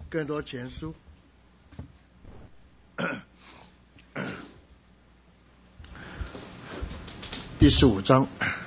更多前书第15章，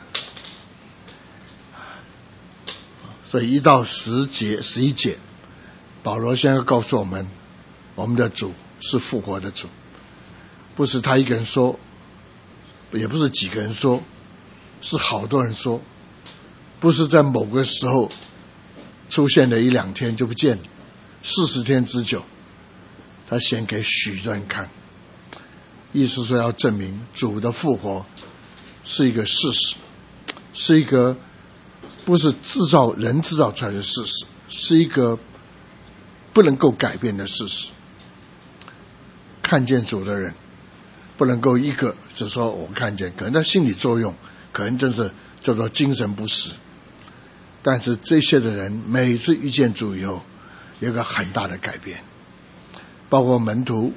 所以1到11节，保罗现在告诉我们，我们的主是复活的主，不是他一个人说，也不是几个人说，是好多人说，不是在某个时候出现了1-2天就不见了，40天之久，他显给许多人看，意思说要证明主的复活是一个事实，是一个不是人制造出来的事实，是一个不能够改变的事实。看见主的人不能够一个只说我看见，可能他心理作用，可能真是叫做精神不实，但是这些的人每次遇见主以后有一个很大的改变，包括门徒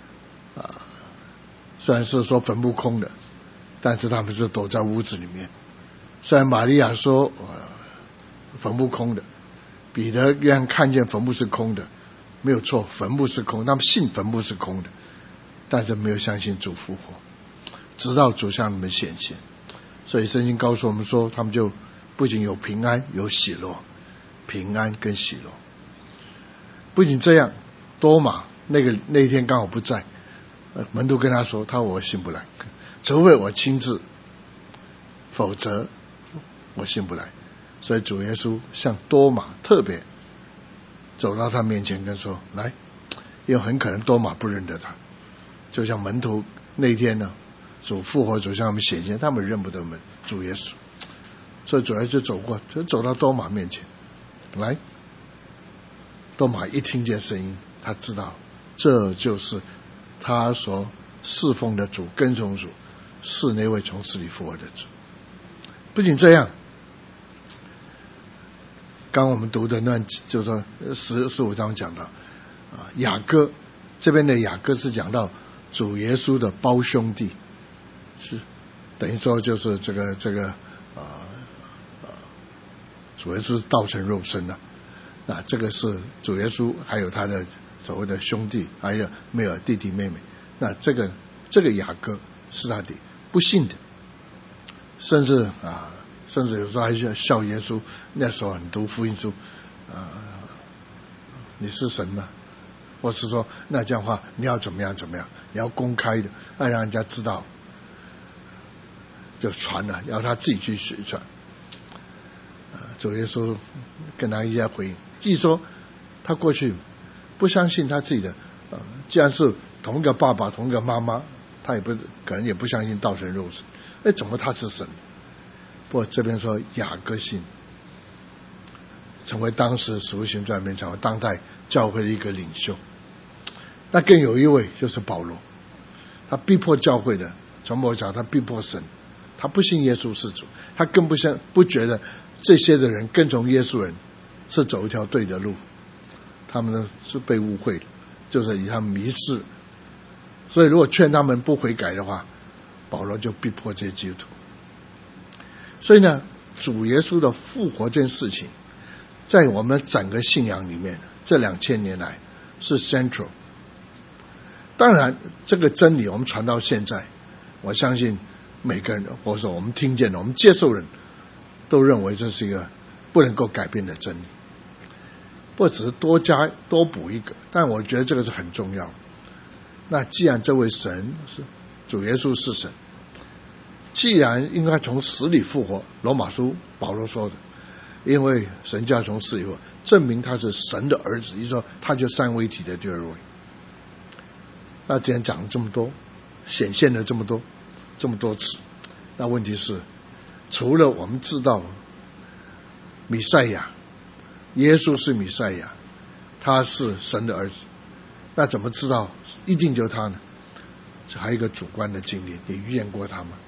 虽然是说坟墓空的，但是他们是躲在屋子里面。虽然玛利亚说坟墓空的，彼得约翰看见坟墓是空的，没有错，坟墓是空，他们信坟墓是空的，但是没有相信主复活，直到主向你们显现。所以圣经告诉我们说，他们就不仅有平安有喜乐，平安跟喜乐。不仅这样，多马那一天刚好不在，门徒跟他说，我信不来，除非我亲自，否则我信不来。所以主耶稣向多马特别走到他面前跟说，来，因为很可能多马不认得他，就像门徒那天呢，主复活主向他们显现，他们认不得主耶稣，所以主耶稣就走到多马面前来。多马一听见声音，他知道这就是他所侍奉的主，跟从主，是那位从死里复活的主。不仅这样，刚我们读的那就是说15章讲到雅各，这边的雅各是讲到主耶稣的胞兄弟，是等于说就是这个主耶稣道成肉身了。那这个是主耶稣还有他的所谓的兄弟，还有没有弟弟妹妹。那这个雅各是他的不信的，甚至有时候还笑耶稣。那时候很读福音书你是神吗？或是说那这样的话你要怎么样，你要公开的，要让人家知道，就传了，要他自己去宣传。主耶稣跟他一些回应，即说他过去不相信他自己的既然是同一个爸爸同一个妈妈，他可能也不相信道成肉身，怎么他是神？不过这边说雅各信，成为当时使徒行传里面成为当代教会的一个领袖。那更有一位就是保罗，他逼迫教会的，从某讲他逼迫神，他不信耶稣是主，他更不觉得这些的人跟从耶稣人是走一条对的路，他们呢是被误会的，就是以他们迷失。所以如果劝他们不悔改的话，保罗就逼迫这些基督徒。所以呢，主耶稣的复活这件事情在我们整个信仰里面这2000年来是 central。 当然这个真理我们传到现在，我相信每个人或者说我们听见的，我们接受人都认为这是一个不能够改变的真理，不只是多补一个，但我觉得这个是很重要。那既然这位神是主耶稣是神，既然应该从死里复活，罗马书保罗说的，因为神就要从死里复活，证明他是神的儿子，意思说他就三位一体的第二位。那既然讲了这么多，显现了这么多次，那问题是除了我们知道弥赛亚，耶稣是弥赛亚，他是神的儿子，那怎么知道一定就是他呢？这还有一个主观的经历，你遇见过他吗？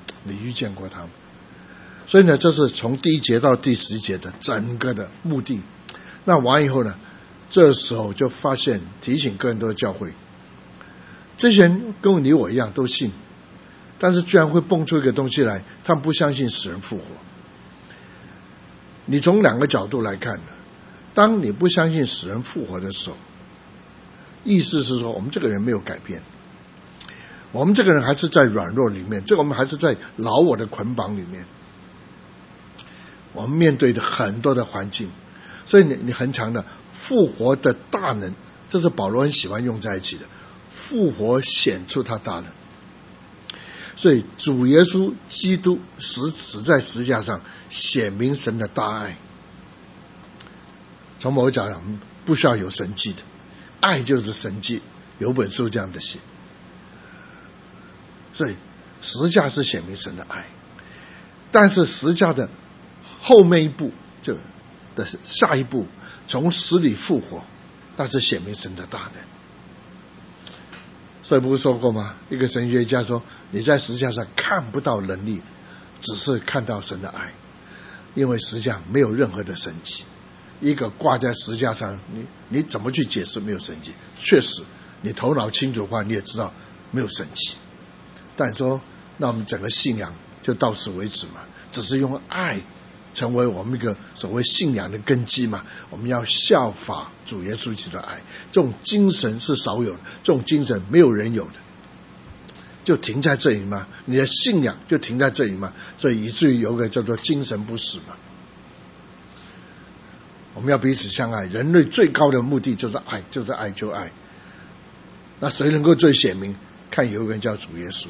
所以呢，这是从第1节到第11节的整个的目的。那完以后呢，这时候就发现提醒更多的教会，这些人跟你我一样都信，但是居然会蹦出一个东西来，他们不相信死人复活。你从2个角度来看， 当你不相信死人复活的时候，意思是说我们这个人没有改变，我们这个人还是在软弱里面，我们还是在老我的捆绑里面，我们面对的很多的环境。所以你很强的复活的大能，这是保罗很喜欢用在一起的，复活显出他大能。所以主耶稣基督死在十字架上，显明神的大爱。从某个角度讲，不需要有神迹的，爱就是神迹，有本书这样的写。所以十字架是显明神的爱，但是十字架的后面一步，就的下一步，从死里复活，那是显明神的大能。所以不是说过吗？一个神学家说，你在十字架上看不到能力，只是看到神的爱，因为十字架没有任何的神迹。一个挂在十字架上，你怎么去解释没有神迹？确实你头脑清楚的话，你也知道没有神迹。但说那我们整个信仰就到此为止嘛，只是用爱成为我们一个所谓信仰的根基嘛。我们要效法主耶稣基督的爱，这种精神是少有的，这种精神没有人有的，就停在这里嘛。你的信仰就停在这里嘛，所以以至于有个叫做精神不死嘛。我们要彼此相爱，人类最高的目的就是爱，就是爱就爱。那谁能够最显明？看有一个人叫主耶稣。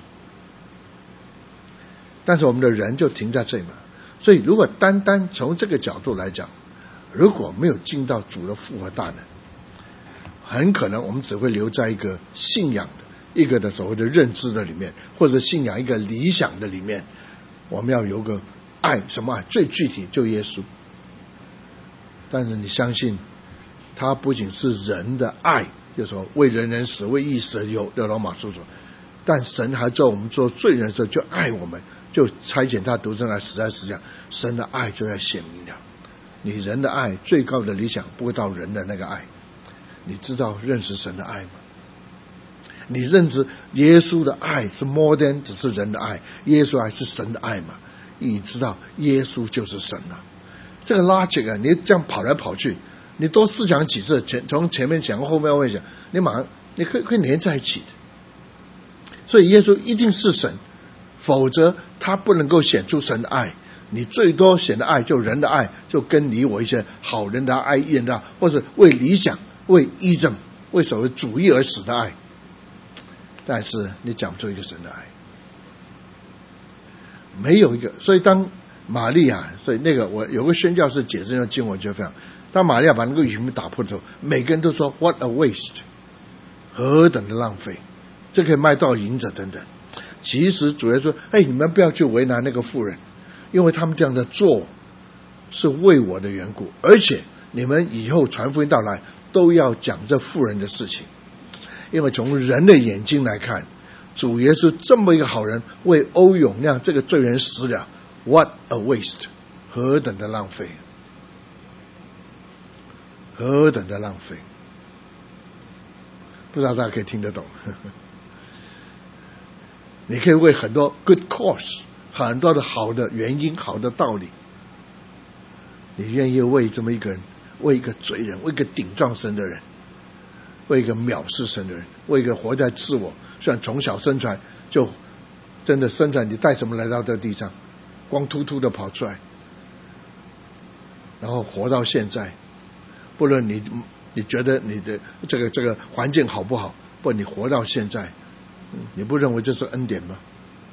但是我们的人就停在这里嘛。所以如果单单从这个角度来讲，如果没有进到主的复活大能，很可能我们只会留在一个信仰的一个的所谓的认知的里面，或者信仰一个理想的里面。我们要有个爱，什么爱？最具体就耶稣。但是你相信他不仅是人的爱，就是说为人人死，为义死有的罗马书说，但神还在我们做罪人的时候就爱我们，就差遣他独生来死在十字架，神的爱就要显明了。你人的爱最高的理想不会到人的那个爱，你知道认识神的爱吗？你认知耶稣的爱是 more than 只是人的爱，耶稣爱是神的爱嘛？你知道耶稣就是神啊。这个 logic 啊，你这样跑来跑去，你多思想几次，从前面讲后面讲，你马上你可以连在一起的。所以耶稣一定是神，否则他不能够显出神的爱。你最多显的爱就人的爱，就跟你我一些好人的爱、义人的爱，或是为理想、为义正、为所谓主义而死的爱。但是你讲不出一个神的爱，没有一个。所以当玛利亚，所以那个我有个宣教士解释那个经文，我觉得非常。当玛利亚把那个鱼打破的时候，每个人都说 What a waste， 何等的浪费，这可以卖到银子等等。其实主耶稣说，你们不要去为难那个妇人，因为他们这样的做是为我的缘故，而且你们以后传福音到来都要讲这妇人的事情。因为从人的眼睛来看，主耶稣这么一个好人为欧永亮这个罪人死了， What a waste， 何等的浪费，何等的浪费。不知道大家可以听得懂。你可以为很多 good cause， 很多的好的原因、好的道理，你愿意为这么一个人，为一个罪人，为一个顶撞神的人，为一个藐视神的人，为一个活在自我，虽然从小生出来就真的生出来，你带什么来到这个地上，光秃秃的跑出来，然后活到现在，不论你觉得你的这个环境好不好，不，你活到现在，你不认为这是恩典吗？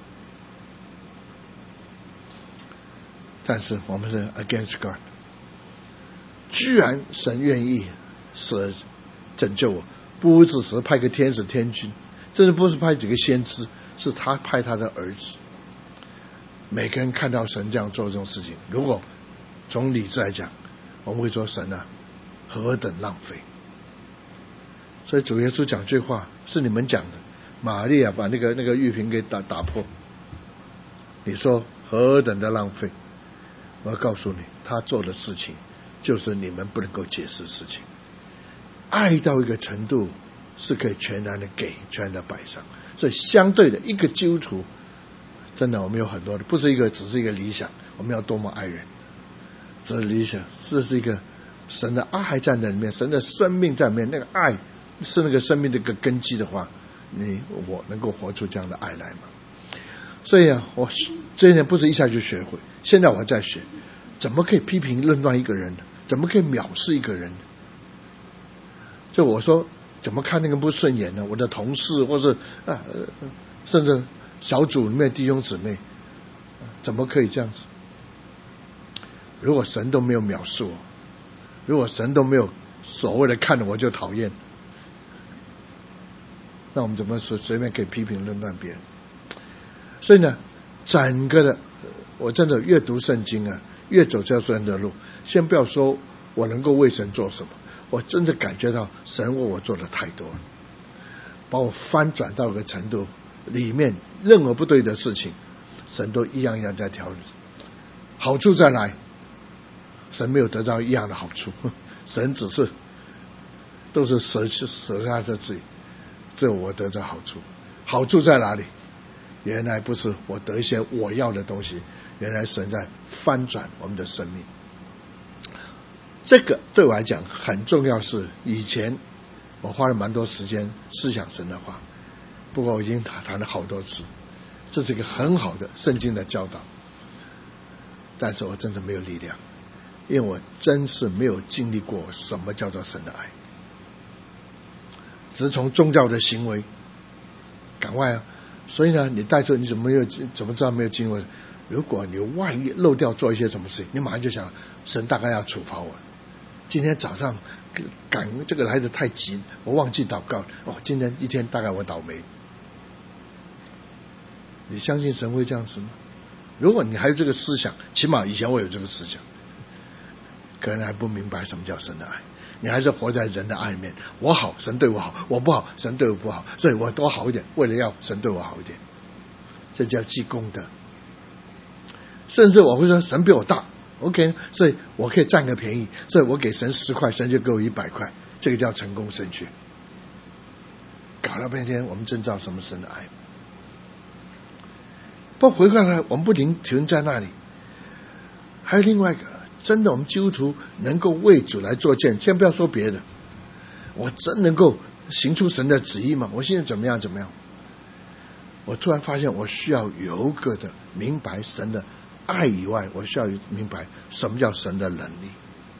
但是我们是 against God， 居然神愿意舍拯救我，不只是派个天使天君，甚至不是派几个先知，是他派他的儿子。每个人看到神这样做这种事情，如果从理智来讲，我们会说神啊，何等浪费。所以主耶稣讲这话是你们讲的，玛利亚把那个玉瓶给打破，你说何等的浪费。我要告诉你，他做的事情就是你们不能够解释的事情。爱到一个程度是可以全然的给，全然的摆上。所以相对的，一个基督徒真的我们有很多的，不是只是一个理想，我们要多么爱人，这是理想，这是一个神的爱在那里面，神的生命在里面，那个爱是那个生命的一个根基的话，我能够活出这样的爱来吗？所以我这一点不是一下就学会，现在我在学，怎么可以批评论断一个人呢？怎么可以藐视一个人呢？就我说怎么看那个不顺眼呢？我的同事或者甚至小组里面弟兄姊妹，怎么可以这样子？如果神都没有藐视我，如果神都没有所谓的看着我就讨厌，那我们怎么随便可以批评论断别人？所以呢，整个的我真的越读圣经越走这神的路。先不要说我能够为神做什么，我真的感觉到神为我做的太多了，把我翻转到一个程度，里面任何不对的事情，神都一样一样在调理。好处再来，神没有得到一样的好处，神只是都是舍下自己，只有我得到好处。好处在哪里？原来不是我得一些我要的东西，原来神在翻转我们的生命。这个对我来讲很重要，是以前我花了蛮多时间思想神的话，不过我已经谈了好多次，这是一个很好的圣经的教导，但是我真是没有力量，因为我真是没有经历过什么叫做神的爱，只是从宗教的行为赶快所以呢，你带出你怎么知道没有经历？如果你万一漏掉做一些什么事情，你马上就想神大概要处罚我。今天早上赶这个来得太急，我忘记祷告今天一天大概我倒霉。你相信神会这样子吗？如果你还有这个思想，起码以前我有这个思想，可能还不明白什么叫神的爱。你还是活在人的爱里面，我好神对我好，我不好神对我不好，所以我多好一点，为了要神对我好一点，这叫积功德。甚至我会说神比我大 OK， 所以我可以占个便宜，所以我给神10块，神就给我100块，这个叫成功神学。搞了半天我们真知道什么神的爱。不过回过来我们不停在那里，还有另外一个，真的我们基督徒能够为主来做见，先不要说别的，我真能够行出神的旨意吗？我现在怎么样？我突然发现我需要有个的明白神的爱以外，我需要明白什么叫神的能力，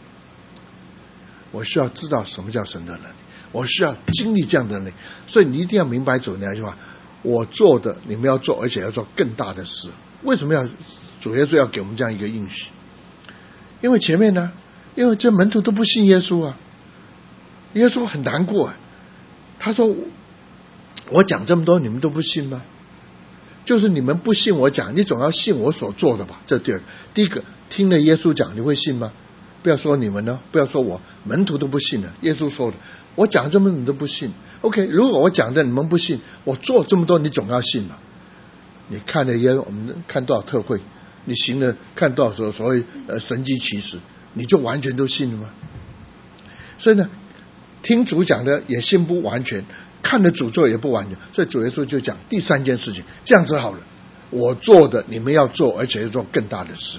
我需要知道什么叫神的能力，我需要经历这样的能力。所以你一定要明白主那句话，我做的你们要做，而且要做更大的事。为什么要主耶稣要给我们这样一个应许？因为前面呢，因为这门徒都不信耶稣啊，耶稣很难过他说我讲这么多你们都不信吗？就是你们不信我讲，你总要信我所做的吧。这第二个，第一个听了耶稣讲你会信吗？不要说你们呢，不要说我，门徒都不信了。耶稣说的，我讲这么多你都不信 OK， 如果我讲的你们不信，我做这么多你总要信嘛。你看了我们看多少特会，你行了看多少所谓神迹奇事，你就完全都信了吗？所以呢，听主讲的也信不完全，看了主做也不完全。所以主耶稣就讲第3件事情，这样子好了，我做的你们要做，而且要做更大的事。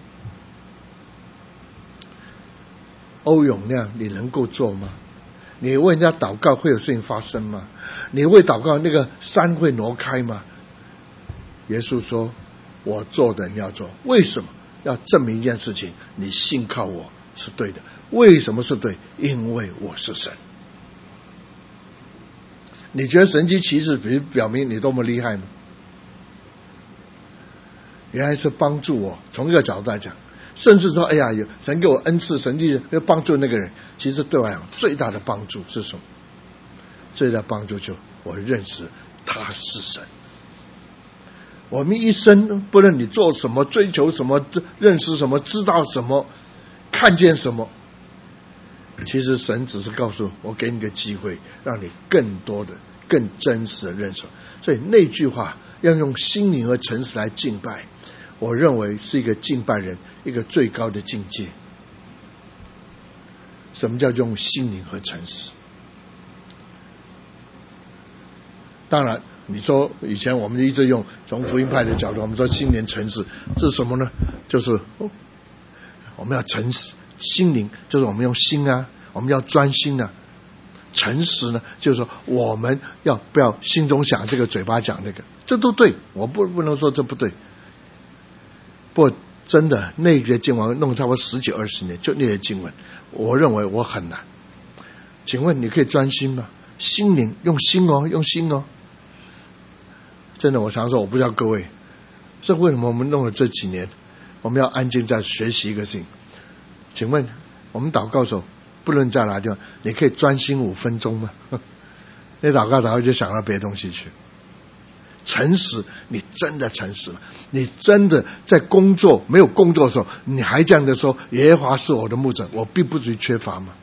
欧永亮，你能够做吗？你为人家祷告会有事情发生吗？你为祷告那个山会挪开吗？耶稣说我做的你要做，为什么？要证明一件事情，你信靠我是对的。为什么是对？因为我是神。你觉得神迹奇事表明你多么厉害吗？原来是帮助我，从一个角度来讲，甚至说哎呀，有神给我恩赐神迹要帮助那个人，其实对我来讲最大的帮助是什么？最大的帮助就我认识他是神。我们一生不论你做什么，追求什么，认识什么，知道什么，看见什么，其实神只是告诉我给你个机会，让你更多的更真实的认识。所以那句话要用心灵和诚实来敬拜，我认为是一个敬拜人一个最高的境界。什么叫用心灵和诚实？当然你说以前我们一直用从福音派的角度，我们说心灵诚实，这是什么呢？就是我们要诚实， 心灵就是我们用心啊，我们要专心啊。诚实呢，就是说我们要不要心中想这个，嘴巴讲这个，这都对，我不能说这不对。不过真的那个经文弄差不多10几20年，就那些经文，我认为我很难。请问你可以专心吗？心灵用心哦，用心哦。真的，我常说，我不知道各位，这为什么我们弄了这几年，我们要安静在学习一个事情？请问我们祷告的时候，不论在哪地方，你可以专心5分钟吗？你祷告就想到别的东西去。诚实，你真的诚实吗？你真的在工作没有工作的时候，你还这样的说耶和华是我的牧者，我必不至于缺乏吗？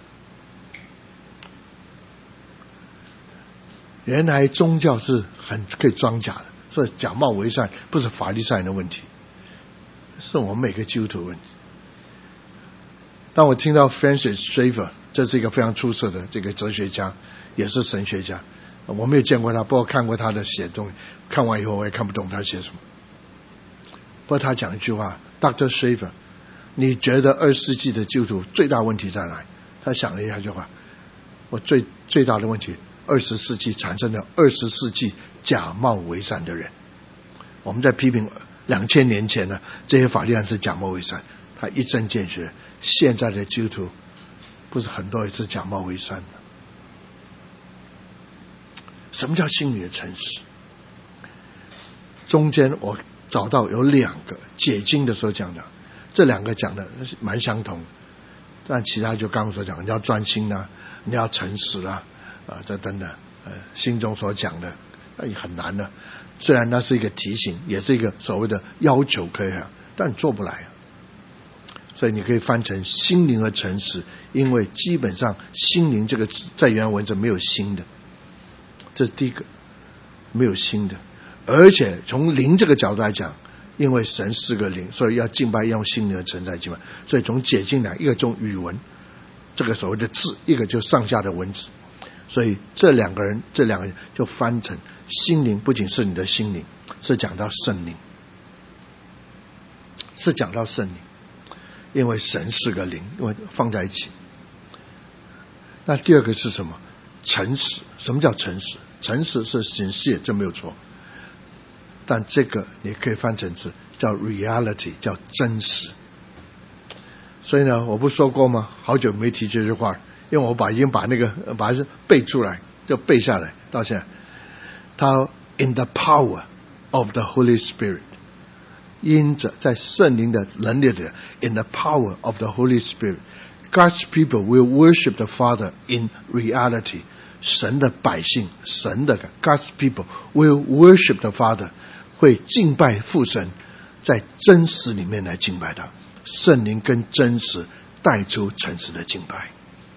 原来宗教是很可以装假的，所以假冒为善不是法利赛人的问题，是我们每个基督徒的问题。当我听到 Francis Schaeffer， 这是一个非常出色的这个哲学家，也是神学家，我没有见过他，不过看过他的写东西，看完以后我也看不懂他写什么。不过他讲一句话 Dr. Schaeffer， 你觉得20世纪的基督徒最大问题在哪里？他想了一下一句话，我最大的问题，20世纪产生了20世纪假冒为善的人。我们在批评2000年前呢，这些法利赛人是假冒为善，他一针见血。现在的基督徒不是很多也是假冒为善的。什么叫心灵的诚实？中间我找到有2个解经的时候讲的，这2个讲的蛮相同，但其他就刚刚所讲，你要专心啊，你要诚实啊，这等等，心中所讲的也很难的。虽然那是一个提醒，也是一个所谓的要求，可以但你做不来。所以你可以翻成心灵和诚实，因为基本上心灵这个字在原文中没有心的，这是第一个，没有心的。而且从灵这个角度来讲，因为神是个灵，所以要敬拜要用心灵和诚实来敬拜。所以从解经来，一个从语文这个所谓的字，一个就上下的文字，所以这两个人就翻成心灵，不仅是你的心灵，是讲到圣灵，是讲到圣灵。因为神是个灵，因为放在一起。那第二个是什么？诚实。什么叫诚实？诚实是sincere，这没有错。但这个你可以翻成是叫 reality， 叫真实。所以呢，我不说过吗？好久没提这句话，因为我已经把它背出来，就背下来到现在。他 in the power of the Holy Spirit。因着在圣灵的能力里 in the power of the Holy Spirit, God's people will worship the Father in reality. 神的百姓，神的 God's people will worship the Father， 会敬拜父神，在真实里面来敬拜他。圣灵跟真实带出诚实的敬拜。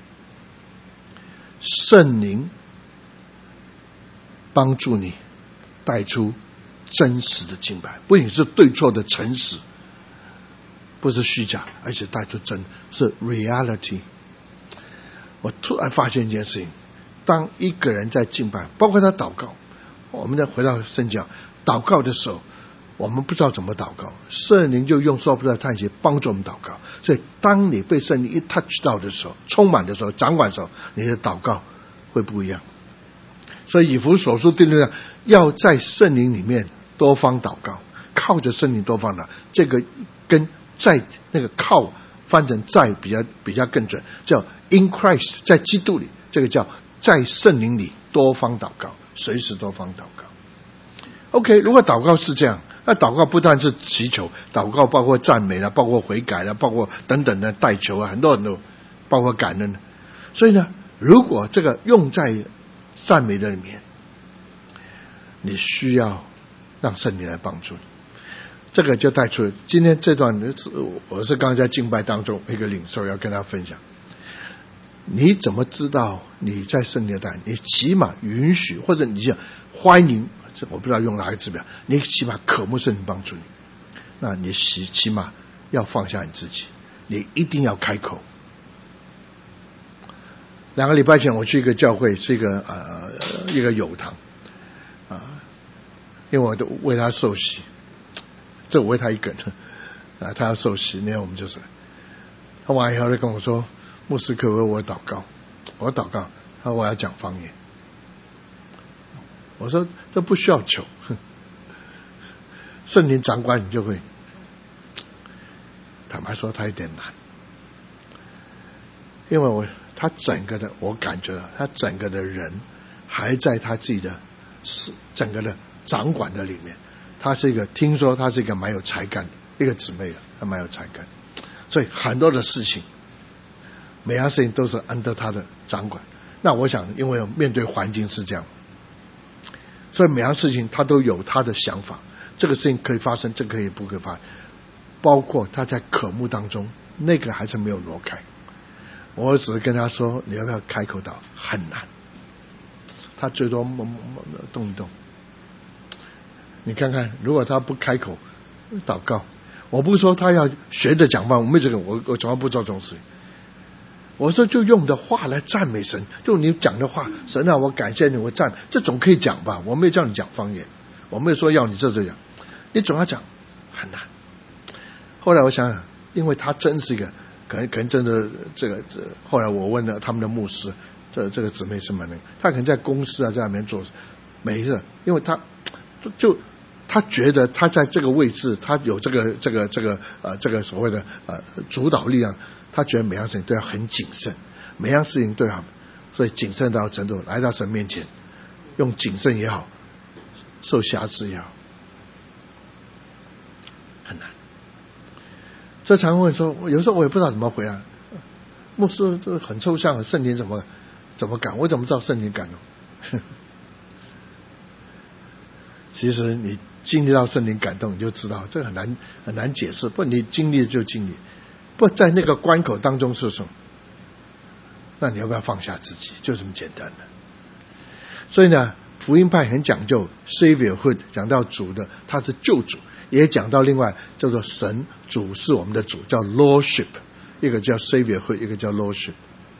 圣灵帮助你带出真实的敬拜，不仅是对错的诚实，不是虚假，而且带出真，是 reality。 我突然发现一件事情，当一个人在敬拜，包括他祷告，我们再回到圣经，祷告的时候我们不知道怎么祷告，圣灵就用说不出来叹息帮助我们祷告。所以当你被圣灵一 touch 到的时候，充满的时候，掌管的时候，你的祷告会不一样。所以以弗所书第6章，要在圣灵里面多方祷告，靠着圣灵多方祷告。这个跟在那个靠翻成在比较更准，叫 in Christ， 在基督里，这个叫在圣灵里多方祷告，随时多方祷告。 OK， 如果祷告是这样，那祷告不但是祈求，祷告包括赞美了，包括悔改了，包括等等的代求啊，很多包括感恩。所以呢，如果这个用在赞美的里面，你需要让圣灵来帮助你。这个就带出了今天这段，我是刚才在敬拜当中一个领受要跟大家分享。你怎么知道你在圣灵的带？你起码允许，或者你想欢迎，我不知道用哪个字表，你起码渴慕圣灵帮助你。那你起码要放下你自己，你一定要开口。2个礼拜前我去一个教会，是一个友堂因为我都为他受洗，这我为他一个人他要受洗，那天我们就是他完以后就跟我说：“牧师，可不可以我祷告？”我祷告，他说我要讲方言。我说这不需要求，圣灵掌管你就会。坦白说，他有点难，因为他整个的，我感觉他整个的人还在他自己的整个的掌管的里面。他是一个，听说他是一个蛮有才干的一个姊妹了，他蛮有才干，所以很多的事情，每样事情都是under他的掌管。那我想，因为面对环境是这样，所以每样事情他都有他的想法，这个事情可以发生，这个可以不可以发生，包括他在渴慕当中，那个还是没有挪开。我只是跟他说，你要不要开口祷？很难，他最多动一动。你看看，如果他不开口祷告，我不是说他要学着讲话，我没这个，我从来不做这种事情。我说就用的话来赞美神，就你讲的话，神啊，我感谢你，我赞，这种可以讲吧？我没有叫你讲方言，我没有说要你这讲，你总要讲，很难。后来我想想，因为他真是一个，可能真的后来我问了他们的牧师，这个姊妹是蛮那个，他可能在公司啊在那边做，没事，因为他觉得他在这个位置，他有这个所谓的主导力量，他觉得每样事情都要很谨慎，每样事情都要，所以谨慎到程度，来到神面前，用谨慎也好，受辖制也好，很难。这常问说，有时候我也不知道怎么回答，牧师这很抽象，圣灵怎么感？我怎么知道圣灵感动？其实你经历到圣灵感动，你就知道这很难解释。不，你经历就经历，不在那个关口当中是什么？那你要不要放下自己？就这么简单的。所以呢，福音派很讲究 Saviorhood， 讲到主的他是救主，也讲到另外叫做神主是我们的主，叫 Lordship， 一个叫 Saviorhood， 一个叫 Lordship。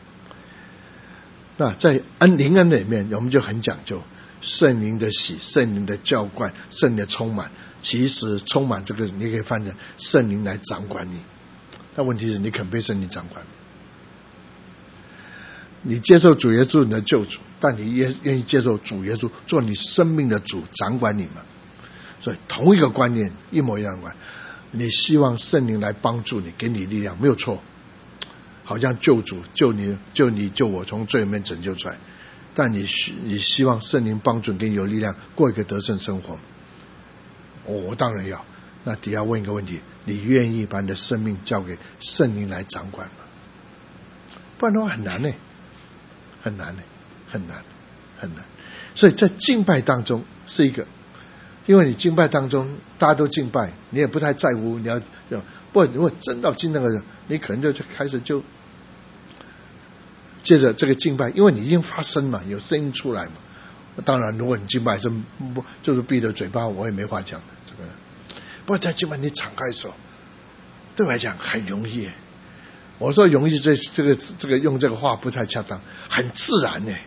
那在灵恩里面，我们就很讲究。圣灵的喜，圣灵的浇灌，圣灵的充满，其实充满这个你可以翻成圣灵来掌管你。但问题是你肯被圣灵掌管，你接受主耶稣你的救主，但你也愿意接受主耶稣做你生命的主，掌管你吗？所以同一个观念，一模一样的观念，你希望圣灵来帮助你，给你力量，没有错，好像救主救我从罪里面拯救出来。但你希望圣灵帮助给你有力量过一个得胜生活，我当然要。那底下问一个问题，你愿意把你的生命交给圣灵来掌管吗？不然的话很难呢，很难。所以在敬拜当中是一个，因为你敬拜当中大家都敬拜，你也不太在乎你要，不，如果真到敬那个人，你可能就开始就接着这个敬拜，因为你已经发声嘛，有声音出来嘛。当然，如果你敬拜是就是闭着嘴巴，我也没话讲。这个，不过在敬拜你敞开手，对我来讲很容易。我说容易，这个用这个话不太恰当，很自然呢，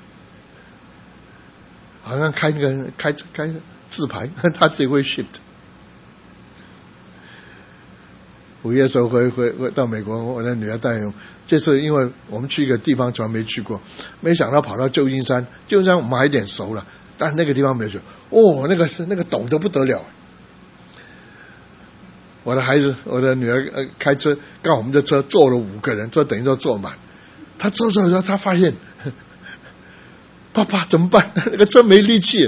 好像开自排，他自己会 shift。5月的时候回到美国，我的女儿带我，这次因为我们去一个地方从来没去过，没想到跑到旧金山我们还有点熟了，但那个地方没有去，那个陡得不得了。我的女儿开车，刚好我们的车坐了5个人，等于说坐满，她坐的时候她发现，爸爸怎么办？那个车没力气，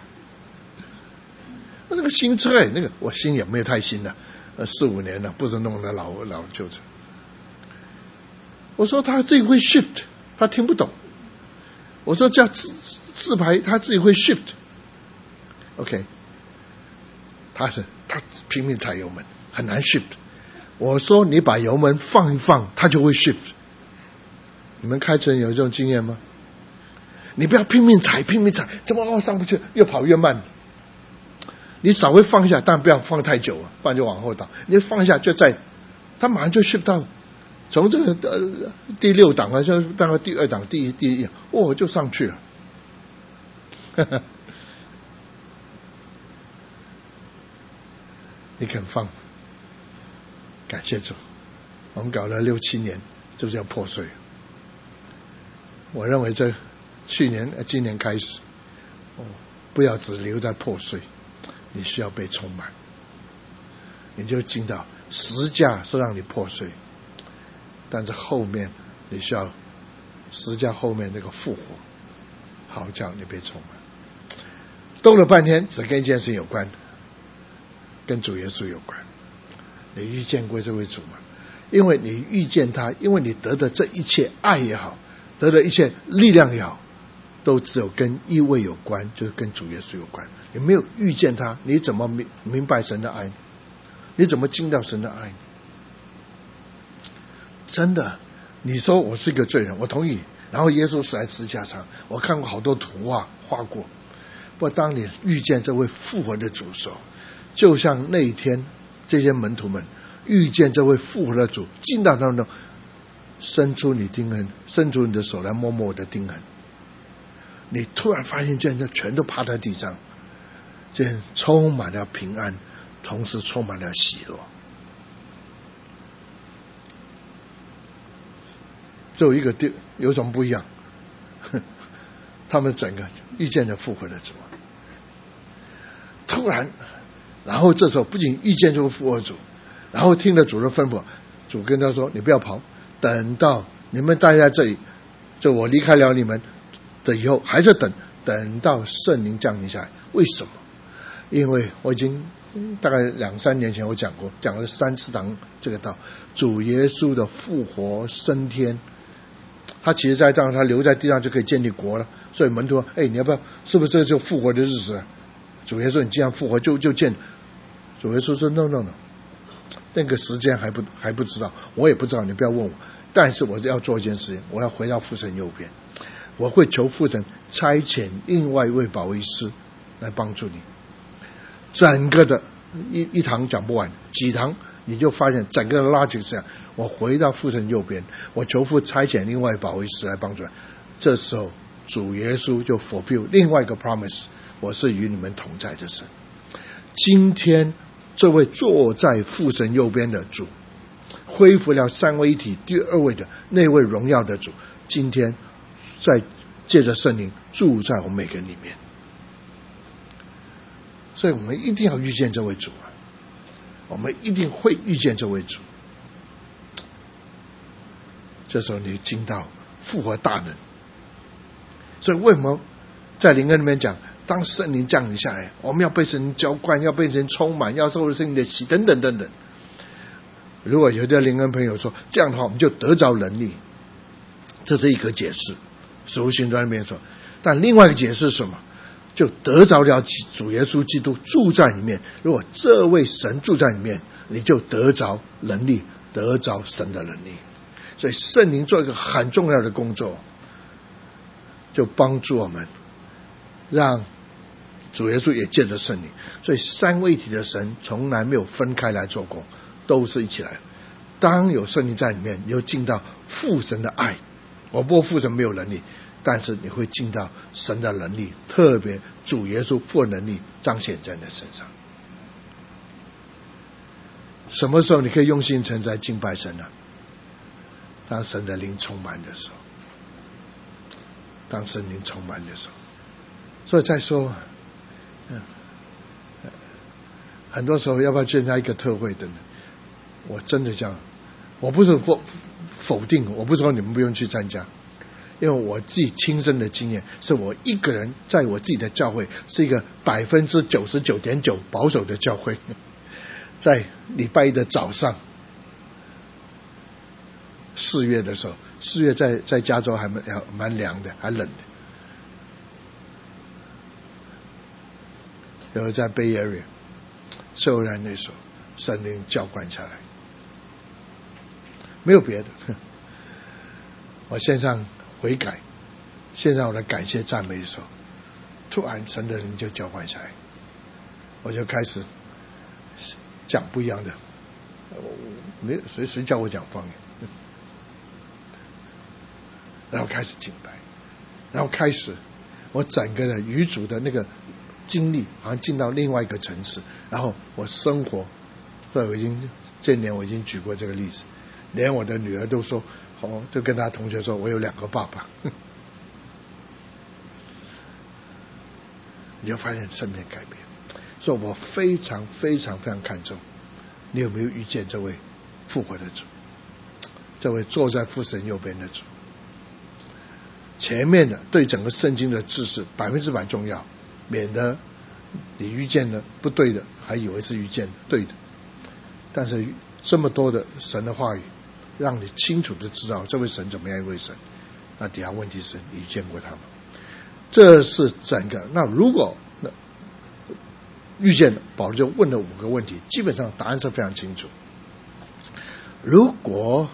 那个新车那个我新也没有太新了。4、5年了，不是弄的老旧车。我说他自己会 shift， 他听不懂。我说叫自排，他自己会 shift。OK， 他拼命踩油门，很难 shift。我说你把油门放一放，他就会 shift。你们开车有这种经验吗？你不要拼命踩，怎么上不去，越跑越慢。你稍微放下，但不要放太久，不然就往后倒。你放下就他马上就 shift 到从这个第6档就到第2档、第1，就上去了。你肯放，感谢主， 我们搞了6、7年，这就叫破碎。我认为今年开始，不要只留在破碎，你需要被充满。你就进到十架是让你破碎，但是后面你需要十架后面那个复活，好叫你被充满。兜了半天，只跟一件事有关，跟主耶稣有关。你遇见过这位主吗？因为你遇见他，因为你得的这一切爱也好，得的一切力量也好，都只有跟一位有关，就是跟主耶稣有关。你没有遇见他，你怎么明白神的爱？你怎么进到神的爱？真的，你说我是一个罪人，我同意。然后耶稣死在十字架上，我看过好多图画画过。不过当你遇见这位复活的主的时候，就像那一天这些门徒们遇见这位复活的主，进到当中，伸出你钉痕，伸出你的手来摸摸我的钉痕。你突然发现这样全都趴在地上，这样充满了平安，同时充满了喜乐。只有一个有什么不一样？他们整个遇见了复活的主，突然，然后这时候不仅遇见这个复活主，然后听了主的吩咐，主跟他说：“你不要跑，等到你们待在这里，就我离开了你们的以后，还是等到圣灵降临下来。”为什么？因为我已经大概2、3年前我讲了3次堂这个道，主耶稣的复活升天。他其实在当他留在地上就可以建立国了，所以门徒说：“你要不要？是不是这就复活的日子啊？”主耶稣说：“你既然复活就建。”主耶稣说 ：“No， 那个时间还不知道，我也不知道，你不要问我。但是我要做一件事情，我要回到父神右边，我会求父神差遣另外一位保惠师来帮助你。”整个的一堂讲不完，几堂你就发现整个的logic是这样。我回到父神右边，我求父差遣另外保惠师来帮助。这时候主耶稣就 fulfill 另外一个 promise， 我是与你们同在的神。今天这位坐在父神右边的主，恢复了三位一体第二位的那位荣耀的主，今天在借着圣灵住在我们每个人里面。所以我们一定要遇见这位主啊，我们一定会遇见这位主。这时候你进到复活大能。所以为什么在灵恩里面讲，当圣灵降临下来，我们要被圣灵浇灌，要被圣灵充满，要受圣灵的洗，等等等等。如果有的灵恩朋友说这样的话我们就得着能力，这是一个解释，使徒行传里面说。但另外一个解释是什么？就得着了主耶稣基督住在里面。如果这位神住在里面，你就得着能力，得着神的能力。所以圣灵做一个很重要的工作，就帮助我们让主耶稣也借着圣灵。所以三位一体的神从来没有分开来做工，都是一起来。当有圣灵在里面，你就进到父神的爱。我不过父神没有能力，但是你会进到神的能力，特别主耶稣复活能力彰显在你的身上。什么时候你可以用心诚实敬拜神呢？当神的灵充满的时候，当神灵充满的时候。所以再说，很多时候要不要参加一个特会的呢？我真的讲，我不是否定，我不是说你们不用去参加，因为我自己亲身的经验，是我一个人在我自己的教会是一个99.9%保守的教会，在礼拜一的早上，4月的时候，4月在加州还蛮凉的，还冷的。然后在 Bay Area， 虽然那时候圣灵浇灌下来，没有别的。我线上悔改，线上我的感谢赞美的时候，突然神的灵就浇灌下来，我就开始讲不一样的，没有谁叫我讲方言，然后开始敬拜，然后开始我整个的与主的那个经历好像进到另外一个层次，然后我生活，所以这年我已经举过这个例子， 连我的女儿都说，就跟她同学说，我有2个爸爸。你就发现生命改变。所以我非常非常非常看重你有没有遇见这位复活的主，这位坐在父神右边的主。前面的对整个圣经的知识100%重要，免得你遇见了不对的还以为是遇见对的。但是这么多的神的话语让你清楚的知道这位神怎么样一位神，那底下问题是你遇见过他吗？这是整个。那如果遇见了，保罗就问了5个问题，基本上答案是非常清楚。如果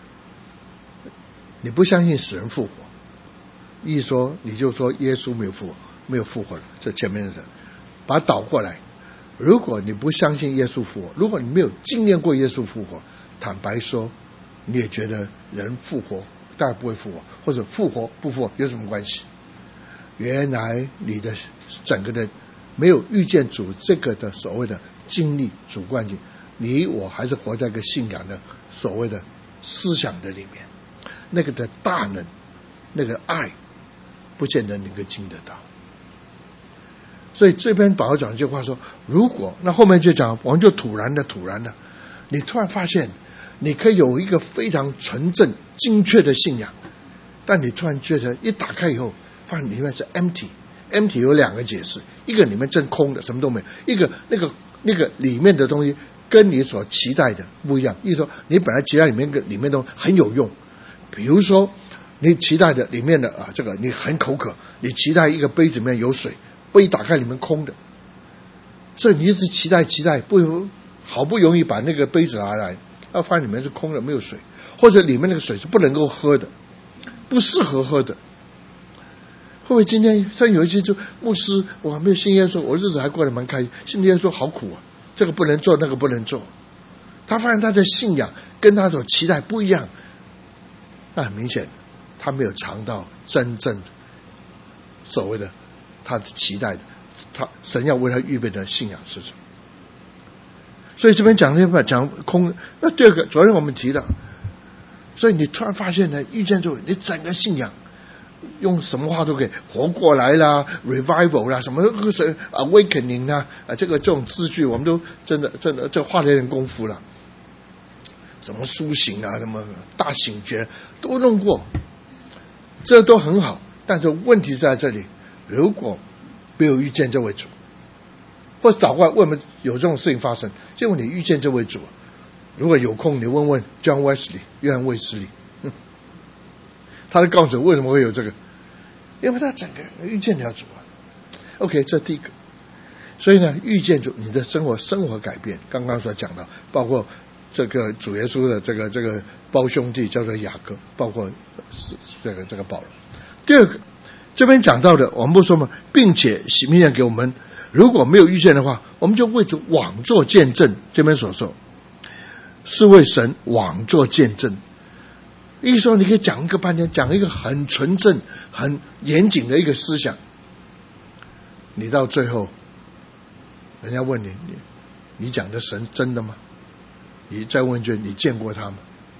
你不相信死人复活，一说你就说耶稣没有复活了，这前面的人把它倒过来。如果你不相信耶稣复活，如果你没有经验过耶稣复活，坦白说你也觉得人复活大概不会复活，或者复活不复活有什么关系？原来你的整个的没有遇见主这个的所谓的经历主观性，你我还是活在一个信仰的所谓的思想的里面，那个的大能那个爱不见得能够经得到。所以这边保罗讲一句话说，如果那后面就讲，我们就突然的你突然发现你可以有一个非常纯正精确的信仰，但你突然觉得一打开以后发现里面是 empty 有2个解释，一个里面真空的什么都没有，一个那个里面的东西跟你所期待的不一样。意思说你本来期待里面都很有用，比如说你期待的里面的这个你很口渴，你期待一个杯子里面有水，杯打开里面空的，所以你一直期待好不容易把那个杯子拿来，发现里面是空的没有水，或者里面那个水是不能够喝的，不适合喝的。会不会今天像有一些就牧师，我还没有信耶稣，我日子还过得蛮开心，信耶稣好苦啊，这个不能做那个不能做，他发现他的信仰跟他所期待不一样，那很明显他没有尝到真正所谓的他的期待的，神要为他预备的信仰是什么。所以这边讲空。那第2个昨天我们提到，所以你突然发现呢，遇见之后你整个信仰用什么话都可以活过来啦 ，revival 啦，什么awakening 啊，这种字句我们都真的这花了点功夫了。什么苏醒啊，什么大醒觉都弄过，这都很好。但是问题是在这里，如果没有遇见这位主，或者祷告为什么有这种事情发生？结果你遇见这位主，如果有空你问问 John Wesley 约翰卫斯理，他就告诉我为什么会有这个，因为他整个遇见了主啊。OK， 这第一个。所以呢，遇见主，你的生活改变。刚刚所讲的，包括这个主耶稣的这个胞兄弟叫做雅各，包括这个保罗。第2个，这边讲到的，我们不说吗？并且许明显给我们，如果没有遇见的话，我们就为主枉作见证。这边所说是为神枉作见证。意思说你可以讲一个半天，讲一个很纯正很严谨的一个思想，你到最后人家问你讲的神真的吗？你再问一句，你见过他吗？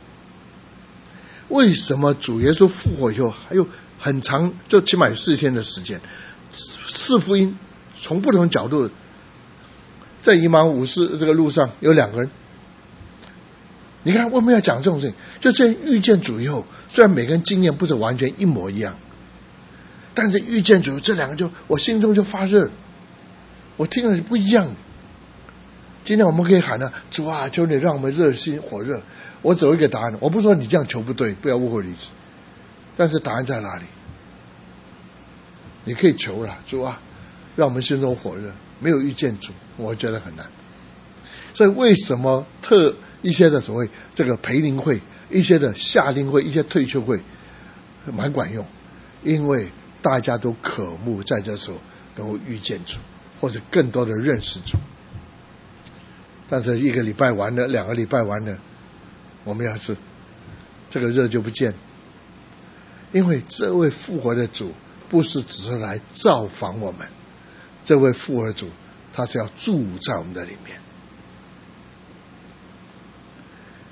为什么主耶稣复活以后还有很长，就起码有4天的时间，4福音从不同角度，在以马五世这个路上有2个人，你看为什么要讲这种事情？就这遇见主以后，虽然每个人经验不是完全一模一样，但是遇见主这2个我心中就发热，我听了是不一样的。今天我们可以喊主啊，求你让我们热心火热。我只有一个答案，我不说你这样求不对，不要误会理解，但是答案在哪里？你可以求了，主啊，让我们心中火热。没有遇见主，我觉得很难。所以为什么一些的所谓这个培灵会，一些的夏令会，一些退休会蛮管用？因为大家都渴慕在这时候能够遇见主，或者更多的认识主。但是1个礼拜完了，2个礼拜完了，我们要是这个热就不见。因为这位复活的主不是只是来造访我们，这位复活的主他是要住在我们的里面。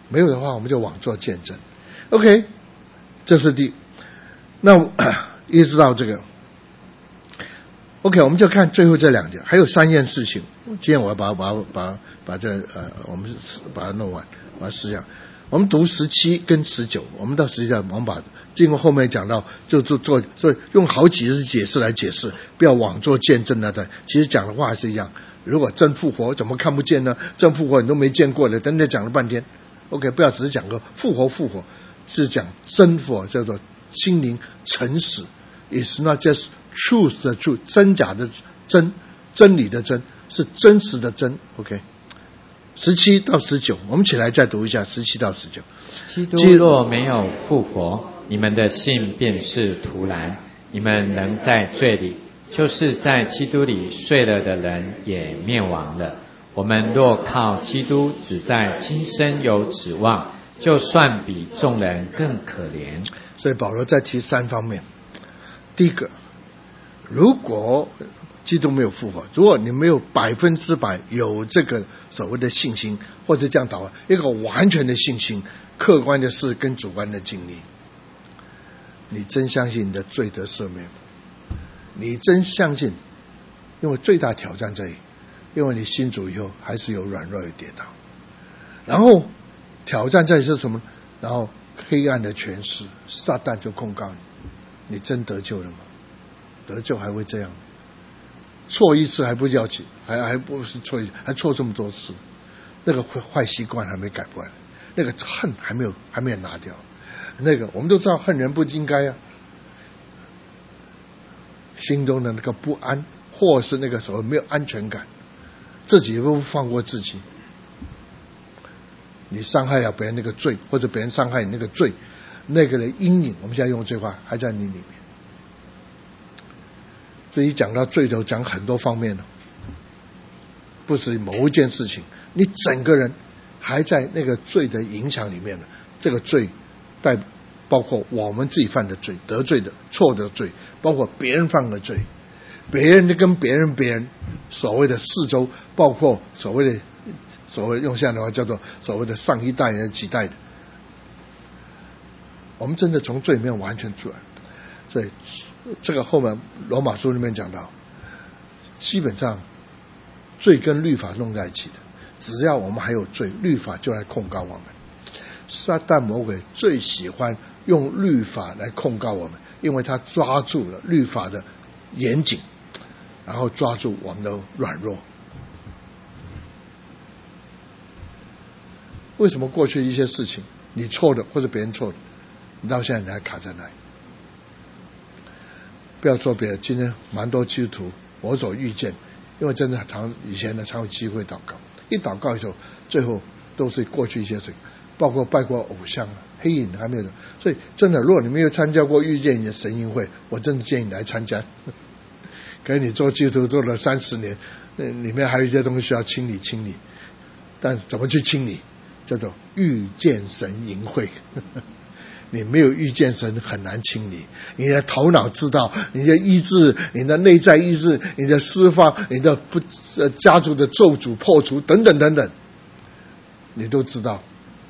没有的话我们就枉做见证。 OK， 这是那一直到这个 OK， 我们就看最后这2节，还有3件事情。今天我要把这我们把它弄完，把它试下。我们读17跟19，我们到实际上我们把经过后面讲到，就用好几次解释来解释，不要枉做见证的。其实讲的话还是一样。如果真复活怎么看不见呢？真复活你都没见过的，等等讲了半天。OK， 不要只是讲个复活，是讲真复活，叫做心灵诚实。It's not just truth 的 truth， 真假的真，真理的真，是真实的真。 OK， 17到19，我们起来再读一下17到19。 基督若没有复活，你们的信便是徒然，你们仍在罪里，就是在基督里睡了的人也灭亡了。我们若靠基督只在今生有指望，就算比众人更可怜。 所以保罗在提3方面。第一个，如果基督没有复活，如果你没有100%有这个所谓的信心，或者这样祷告，一个完全的信心，客观的事跟主观的经历，你真相信你的罪得赦免？你真相信？因为最大挑战在于，因为你信主以后还是有软弱有跌倒，然后挑战在于是什么？然后黑暗的权势撒旦就控告你，你真得救了吗？得救还会这样？错一次还不要紧，还不是错一次，还错这么多次，那个坏习惯还没改不完，那个恨还没有拿掉，那个我们都知道恨人不应该啊，心中的那个不安，或是那个所谓没有安全感，自己不放过自己，你伤害了别人那个罪，或者别人伤害你那个罪，那个的阴影，我们现在用这句话还在你里面。这一讲到罪头，讲很多方面了，不是某一件事情，你整个人还在那个罪的影响里面了。这个罪包括我们自己犯的罪，得罪的错的罪，包括别人犯的罪，别人跟别人所谓的四周，包括所谓用现在的话叫做所谓的上一代的几代的，我们真的从罪里面完全出来。所以这个后面罗马书里面讲到，基本上罪跟律法弄在一起的，只要我们还有罪，律法就来控告我们。撒旦魔鬼最喜欢用律法来控告我们，因为他抓住了律法的严谨，然后抓住我们的软弱。为什么过去一些事情你错的或者别人错的，你到现在你还卡在那里？不要说别的，今天蛮多基督徒我所遇见，因为真的以前常有机会祷告，一祷告的时候最后都是过去一些事情，包括拜过偶像黑影还没有的。所以真的，如果你没有参加过遇见你的神营会，我真的建议你来参加。可能你做基督徒做了30年，里面还有一些东西需要清理，但怎么去清理？叫做遇见神营会。你没有遇见神很难清理，你的头脑知道，你的意志，你的内在意志，你的释放，你的家族的咒诅破除等等等等，你都知道，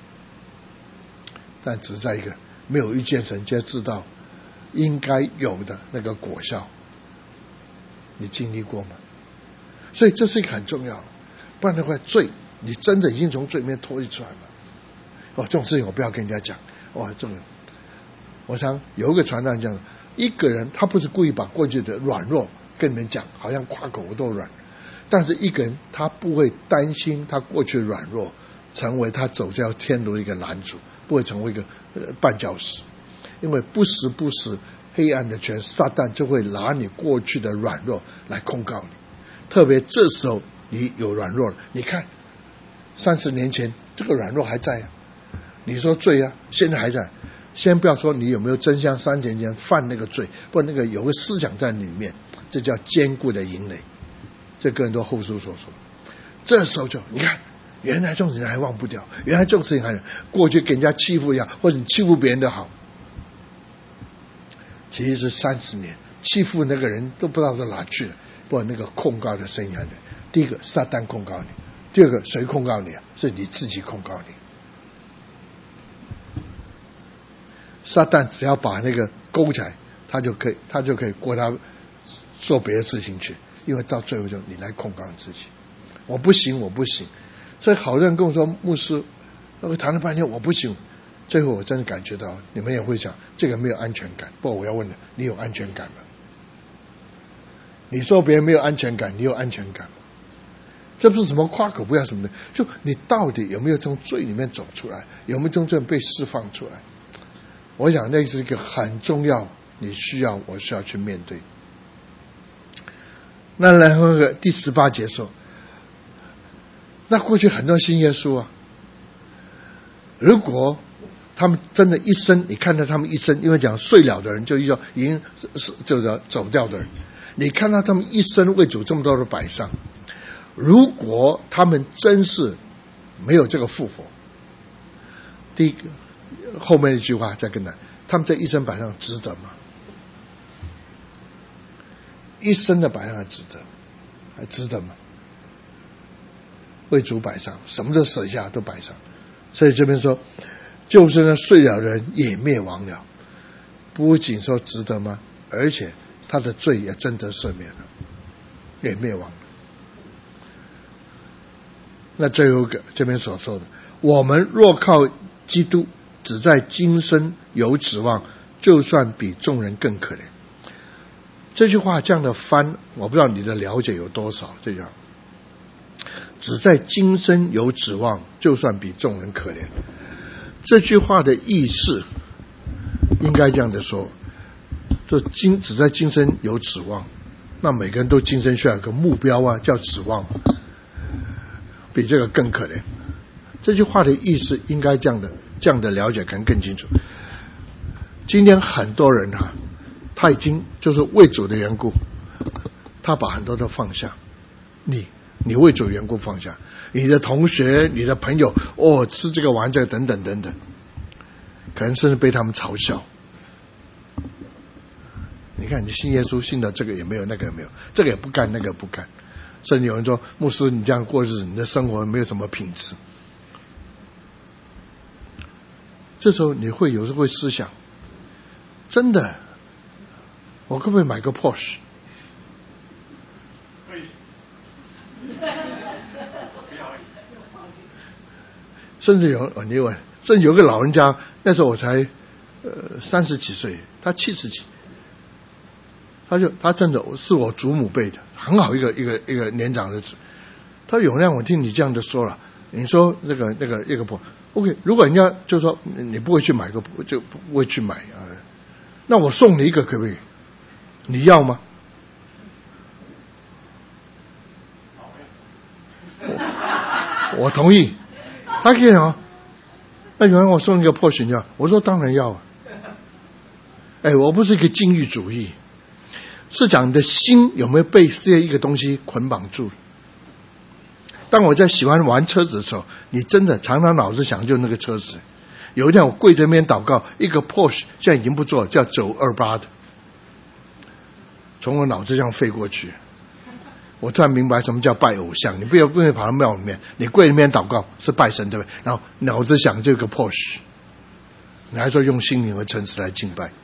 但只在一个没有遇见神就知道应该有的那个果效，你经历过吗？所以这是一个很重要，不然的话罪你真的已经从罪里面脱离出来了。这种事情我不要跟人家讲。这个我想有一个传道人讲，一个人他不是故意把过去的软弱跟你们讲，好像夸口我都软，但是一个人他不会担心他过去的软弱成为他走向天路的一个拦阻，不会成为一个绊脚石，因为不时黑暗的权撒旦就会拿你过去的软弱来控告你，特别这时候你有软弱了，你看30年前这个软弱还在啊，你说罪啊，现在还在。先不要说你有没有真相，3年前犯那个罪，不那个有个思想在里面，这叫坚固的营垒。这个人都后书所说。这时候就你看，原来这种人还忘不掉，原来这种事情还过去给人家欺负一样，或者你欺负别人的好，其实是30年欺负那个人都不知道到哪去了。不过那个控告的声音来，第一个撒旦控告你，第二个谁控告你啊？是你自己控告你。 撒旦只要把那个勾起来，他就可以过他做别的事情去，因为到最后就你来控告你自己，我不行。所以好多人跟我说，牧师，谈了半天我不行，最后我真的感觉到你们也会想，这个没有安全感。不过我要问了，你有安全感吗？你说别人没有安全感，你有安全感吗？这不是什么夸口不要什么的，就你到底有没有从罪里面走出来，有没有从罪被释放出来？我想那是一个很重要，我需要去面对。那然后第18节说，那过去很多信耶稣啊，如果他们真的一生，你看到他们一生，因为讲睡了的人就已经就是走掉的人，你看到他们一生为主这么多的摆上，如果他们真是没有这个复活，第一个后面一句话再跟他们这一生摆上值得吗？一生的摆上值得，还值得吗？为主摆上，什么都舍下都摆上。所以这边说，就是那睡了人也灭亡了，不仅说值得吗？而且他的罪也真的赦免了，也灭亡了。那最后一个这边所说的，我们若靠基督只在今生有指望，就算比众人更可怜。这句话这样的翻，我不知道你的了解有多少。这样只在今生有指望，就算比众人可怜。这句话的意思应该这样的说，就只在今生有指望，那每个人都今生需要有个目标啊，叫指望，比这个更可怜。这句话的意思应该这样的了解可能更清楚。今天很多人啊，他已经就是为主的缘故，他把很多都放下。你为主的缘故放下，你的同学、你的朋友，吃这个玩这个等等等等，可能甚至被他们嘲笑。你看，你信耶稣信的这个也没有，那个也没有，这个也不干，那个也不干，甚至有人说，牧师你这样过日子，你的生活没有什么品质。这时候你有时候会思想，真的，我可不可以买个 Porsche？ 甚至有个老人家，那时候我才30几岁，他70几，他真的是我祖母辈的，很好一个年长的子。他有让我听你这样的说了，你说那个一个OK， 如果人家就说你不会去买就不会去买那我送你一个可不可以？你要吗？我同意。他可以啊，那有人我送一个破巡要，我说当然要啊。我不是一个禁欲主义，是讲你的心有没有被这一个东西捆绑住。当我在喜欢玩车子的时候，你真的常常脑子想就那个车子。有一天我跪在那边祷告，一个 Porsche 现在已经不做，叫928的，从我脑子上飞过去。我突然明白什么叫拜偶像，你不要跑到庙里面，你跪里面祷告是拜神，对不对？然后脑子想这个 Porsche， 你还说用心灵和诚实来敬拜。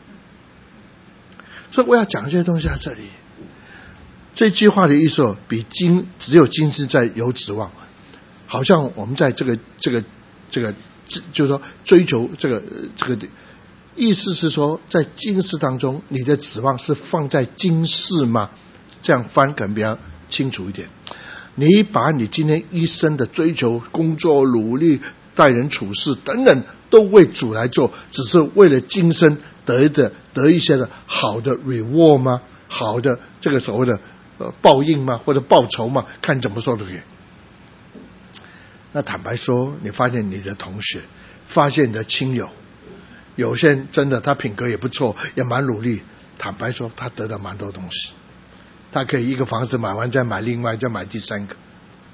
所以我要讲这些东西在这里。这句话的意思只有今世在有指望，好像我们在这个就是说追求这个意思是说，在今世当中，你的指望是放在今世吗？这样翻可能比较清楚一点。你把你今天一生的追求、工作、努力、待人处事等等，都为主来做，只是为了今生得一些的好的 reward 吗？好的这个所谓的报应吗？或者报酬吗？看怎么说都可以。那坦白说，你发现你的同学，发现你的亲友，有些人真的他品格也不错，也蛮努力，坦白说他得到蛮多东西，他可以一个房子买完再买另外再买第3个。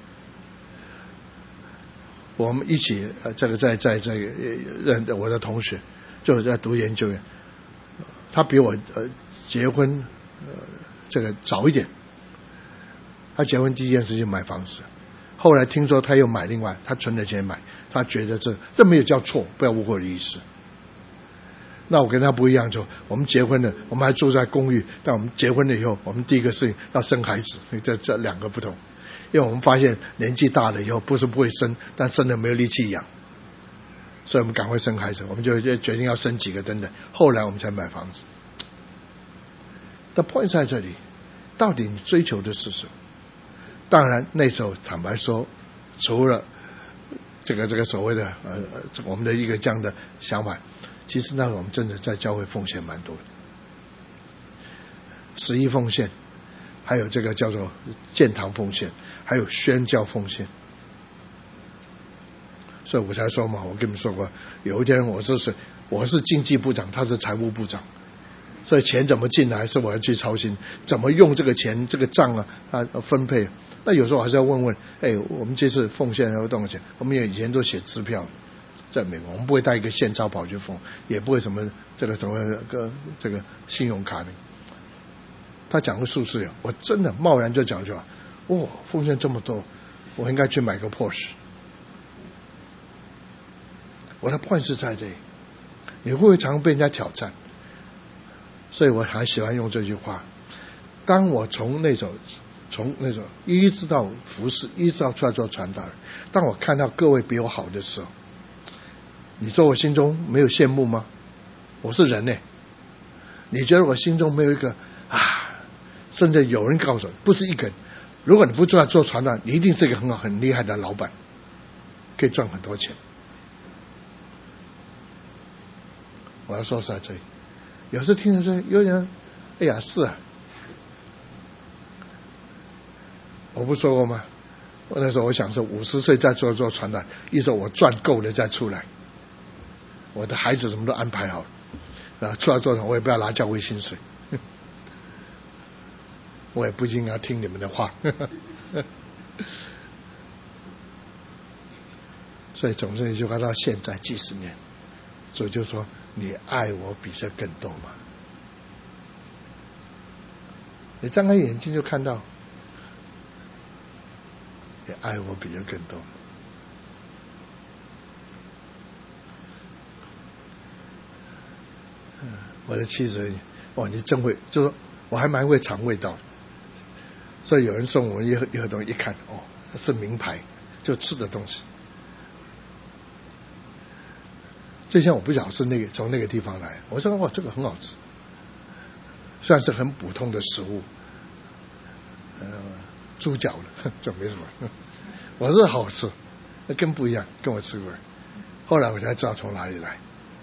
我们一起这个在这个我的同学就在读研究院，他比我结婚这个早一点，他结婚第一件事就买房子，后来听说他又买另外，他存了钱买，他觉得这没有叫错，不要误会我的意思。 那我跟他不一样，就我们结婚了，我们还住在公寓，但我们结婚了以后，我们第一个事情要生孩子，这两个不同。因为我们发现年纪大了以后，不是不会生，但生了没有力气养，所以我们赶快生孩子，我们就决定要生几个等等，后来我们才买房子。The point 在这里，到底你追求的是什么？当然那时候坦白说，除了这个所谓的我们的一个这样的想法，其实那时候我们真的在教会奉献蛮多的，11奉献，还有这个叫做建堂奉献，还有宣教奉献。所以我才说嘛，我跟你们说过，有一天我是经济部长，他是财务部长，所以钱怎么进来是我要去操心，怎么用这个钱，这个账啊分配。那有时候还是要问问，我们这次奉献要多少钱？我们以前都写支票，在美国我们不会带一个现钞跑去奉，也不会什么这个信用卡的。他讲个数字，我真的贸然就讲句话，奉献这么多，我应该去买个 Porsche。我的 point 是在这里，你会不会常被人家挑战？所以我还喜欢用这句话。当我从那种一直到服侍，一直到出来做传道人，当我看到各位比我好的时候，你说我心中没有羡慕吗？我是人呢，你觉得我心中没有一个甚至有人告诉我，不是一个人，如果你不出来做传道人，你一定是一个很好很厉害的老板，可以赚很多钱。我要说实在这里，有时听着说有点，是啊，我不说过吗？我那时候我想说50岁再做传道，一说我赚够了再出来，我的孩子什么都安排好了，出来做我也不要拿教会薪水，我也不应该听你们的话，所以总之一句话，到现在几十年，主就说你爱我比这更多吗？你张开眼睛就看到，你爱我比这更多。我的妻子，你真会，就说我还蛮会尝味道的。所以有人送我们一盒东西，一看是名牌，就吃的东西。就像我不晓得是从那个地方来，我说这个很好吃，虽然是很普通的食物，猪脚了就没什么，我是好吃，那更不一样，跟我吃过。后来我才知道从哪里来，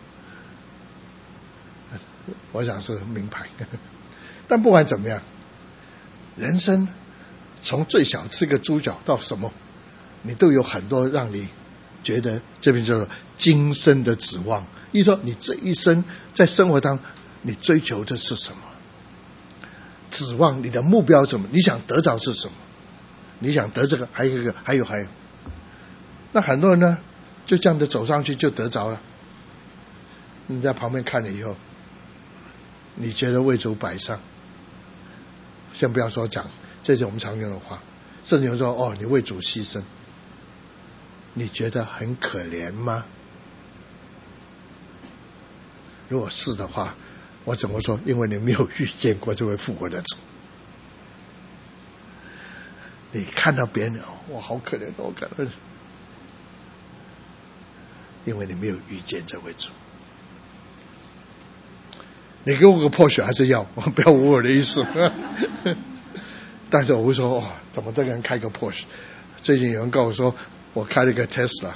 我想是名牌。但不管怎么样，人生从最小吃个猪脚到什么，你都有很多让你觉得这边叫做今生的指望。意思说你这一生在生活当中你追求的是什么，指望你的目标是什么，你想得着是什么，你想得这个，还有一个还有那很多人呢就这样的走上去就得着了，你在旁边看了以后，你觉得为主摆上，先不要说讲，这是我们常用的话，甚至有人说你为主牺牲，你觉得很可怜吗？如果是的话，我怎么说？因为你没有遇见过这位复活的主。你看到别人我好可怜，我感恩，因为你没有遇见这位主。你给我个破血还是要，不要无我的意思。但是我会说怎么这个人开个破血？最近有人告诉我说，我开了一个 Tesla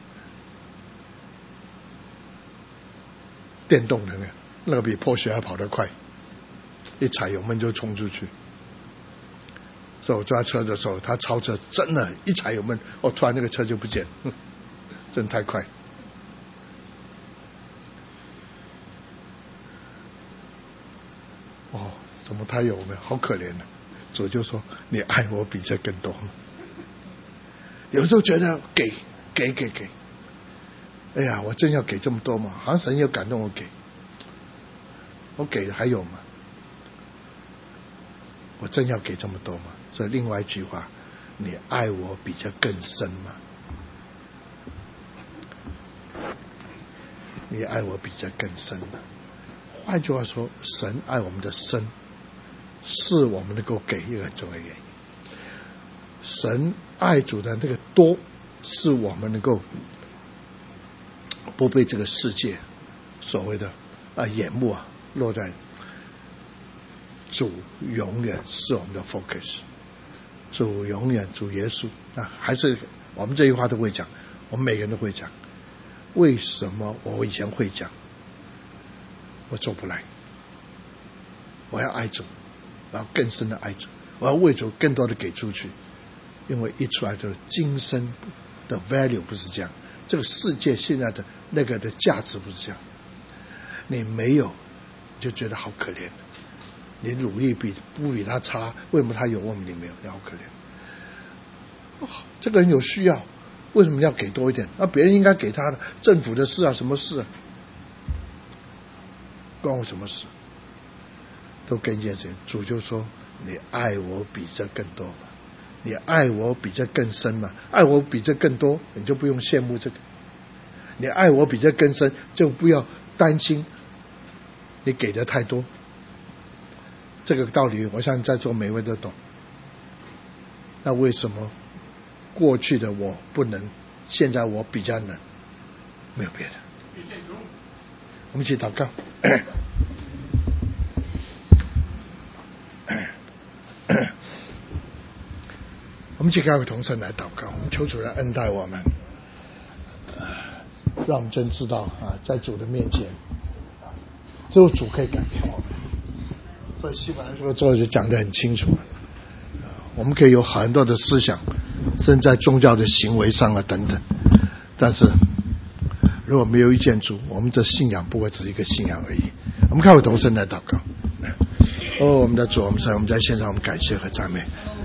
电动的那个比破血还跑得快，一踩油门就冲出去。所以我抓车的时候，他超车真的，一踩油门，突然那个车就不见，真太快。怎么他有呢？好可怜的。主就说你爱我比这更多。有时候觉得给，我真要给这么多吗？好像神有感动我给的还有吗？我真要给这么多吗？所以另外一句话，你爱我比这更深吗？你爱我比这更深吗？ 换句话说，神爱我们的深，是我们能够给一个很重要的原因。神爱主的那个多，是我们能够不被这个世界所谓的眼目落在主永远是我们的 focus， 主永远，主耶稣还是我们这句话都会讲，我们每个人都会讲。为什么我以前会讲，我做不来？我要爱主，我要更深的爱主，我要为主更多的给出去。因为一出来就是今生的 value 不是这样，这个世界现在的那个的价值不是这样。你没有就觉得好可怜，你努力不比他差，为什么他有我们你没有？你好可怜。这个人有需要，为什么要给多一点？别人应该给他的，政府的事什么事关我什么事？都跟一件事情，主就说你爱我比这更多嘛，你爱我比这更深嘛，爱我比这更多，你就不用羡慕这个。你爱我比这更深，就不要担心你给的太多。这个道理我相信在座每位都懂。那为什么过去的我不能，现在我比较能？没有别的。我们一起祷告。我们一起跟同声来祷告，我们求主来恩待我们，让我们真知道在主的面前，只有主可以改变我们。所以希伯来书的作者讲得很清楚，我们可以有很多的思想，甚至在宗教的行为上等等，但是如果没有遇见主，我们的信仰不过只是一个信仰而已。我们看我同声来祷告。我们的主，我们在线上，我们感谢和赞美。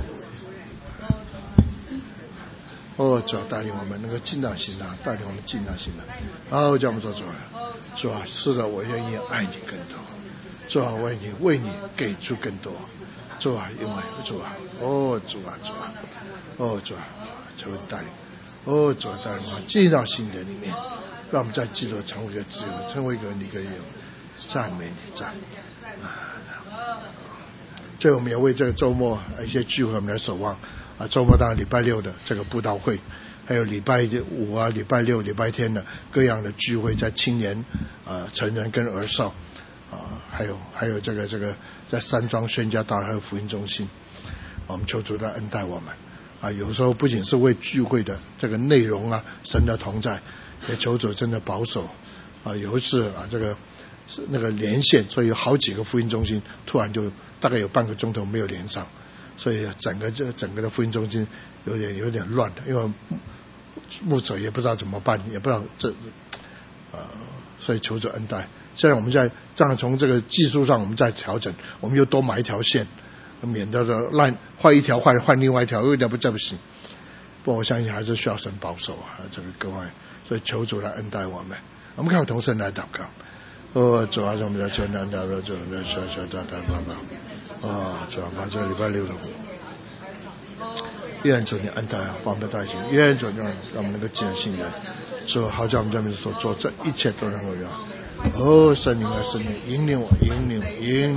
主带领我们能够尽到行囊，带领我们尽到行囊。叫我们说主啊，是的，我愿意爱你更多。主啊，我愿意为你给出更多。主啊，因为主啊，主啊，求你带领。主啊，带领我们进到心的里面，让我们在基督成为一个自由，成为一个你个有赞美你赞美。最后我们也为这个周末一些聚会我们来守望。周末当然礼拜六的这个布道会，还有礼拜五礼拜六、礼拜天的各样的聚会，在青年成人跟儿少还有这个在山庄宣教道还有福音中心，我们求主的恩待我们有时候不仅是为聚会的这个内容神的同在，也求主真的保守有一次这个那个连线，所以有好几个福音中心突然就大概有半个钟头没有连上，所以整个的福音中心有点乱的，因为牧者也不知道怎么办，也不知道所以求主恩待。现在我们在这样从这个技术上我们再调整，我们又多买一条线，免得烂换一条换另外一条，有点不行。不过我相信还是需要神保守这个各位，所以求主来恩待我们。我们看同声来祷告。主啊，我们在求难道主的求大爸爸主啊，把这个礼拜六的愿主你恩待我们的带领，愿主让我们能够尽心人，主好叫我们在面所做这一切都能够让圣灵圣灵引领我们圣灵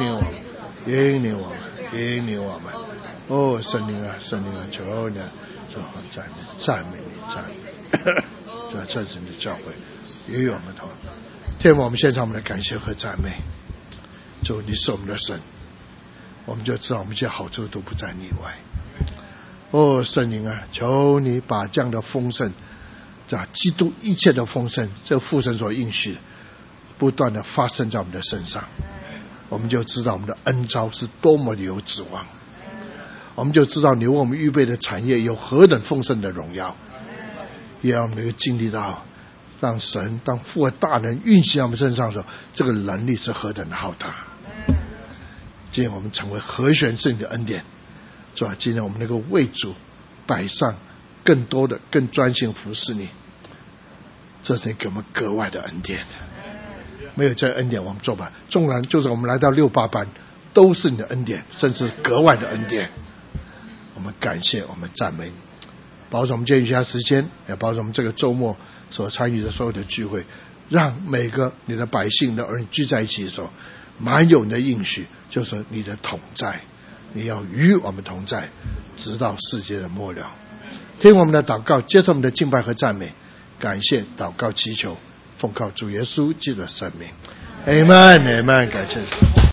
求你主赞美主啊，这是你的教会也有我们同天父，我们献上我们的感谢和赞美。主，你是我们的神，我们就知道我们这些好处都不在你以外。圣灵求你把这样的丰盛基督一切的丰盛，这父神所应许的不断的发生在我们的身上，我们就知道我们的恩召是多么的有指望，我们就知道你为我们预备的产业有何等丰盛的荣耀，也让我们能够经历到让神当父的大能运行在我们身上的时候，这个能力是何等的浩大。今天我们成为和弦是你的恩典，是吧？今天我们能够为主摆上更多的更专心服侍你，这是给我们格外的恩典。没有这恩典我们做不来，纵然就是我们来到68班都是你的恩典，甚至格外的恩典。我们感谢，我们赞美，保守我们这余下时间，也保守我们这个周末所参与的所有的聚会让每个你的百姓的儿女聚在一起的时候，满有你的应许，就是你的同在，你要与我们同在，直到世界的末了。听我们的祷告，接受我们的敬拜和赞美，感谢祷告祈求，奉靠主耶稣基督的圣名， Amen， 感谢主。